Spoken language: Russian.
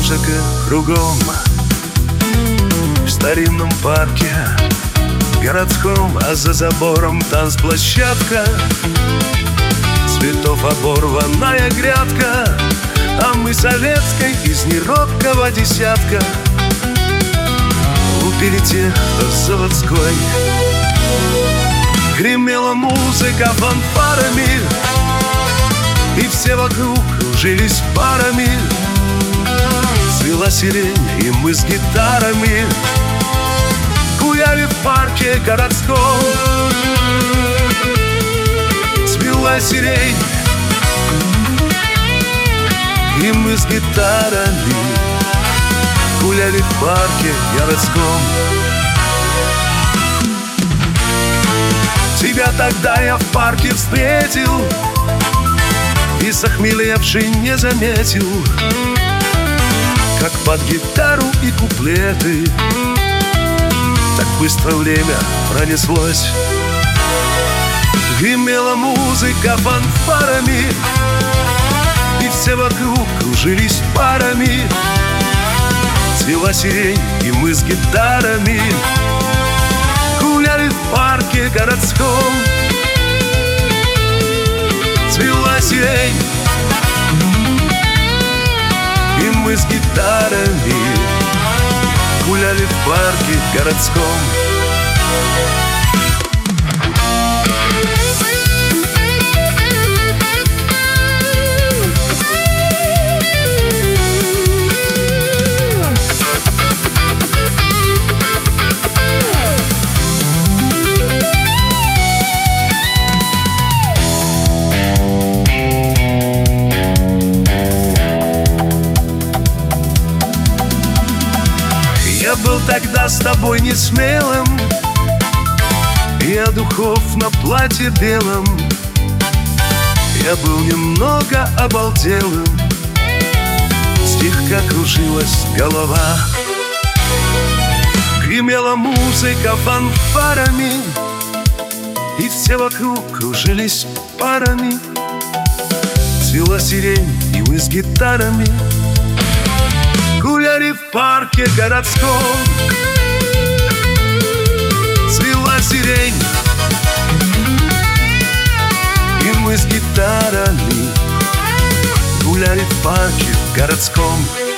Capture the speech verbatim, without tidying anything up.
музыка кругом. В старинном парке городском, а за забором танцплощадка. Цветов оборванная грядка, а мы советской из неробкого десятка. Лупили тех, кто заводской. Гремела музыка фанфарами, и все вокруг кружились парами. Цвела сирень, и мы с гитарами гуляли в парке городском. Цвела сирень, и мы с гитарами гуляли в парке городском. Тебя тогда я в парке встретил и, захмелевший, не заметил, как под гитару и куплеты так быстро время пронеслось. Гремела музыка фанфарами, и все вокруг кружились парами. Цвела сирень, и мы с гитарами гуляли в парке городском. Цвела сирень, и мы с гитарами гуляли в парке городском. Я был тогда с тобой не смелым, я духов на платье белом. Я был немного обалделым, слегка кружилась голова. Гремела музыка фанфарами, и все вокруг кружились парами. Цвела сирень, и мы с гитарами гуляли в парке городском. Цвела сирень, и мы с гитарами гуляли в парке городском.